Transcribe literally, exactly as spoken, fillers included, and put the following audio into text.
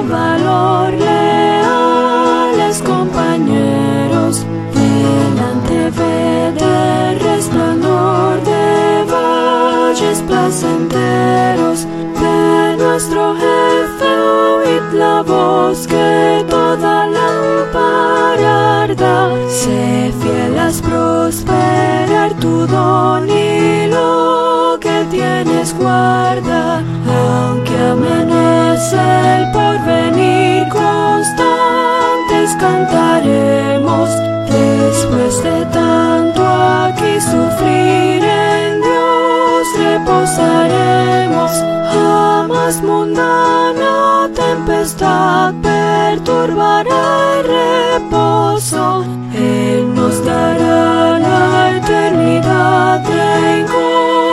valor, leales compañeros, delante ve el resplandor de valles placenteros, de nuestro jefe oíd la voz que toda lámpara arda. Sé fiel, haz prosperar tu don y lo que tienes guarda, aunque amenace el porvenir, constantes cantaremos. Después de tanto aquí sufrir, en Dios reposaremos. Jamás mundana tempestad perturbará el reposo. Él nos dará la eternidad en gozo.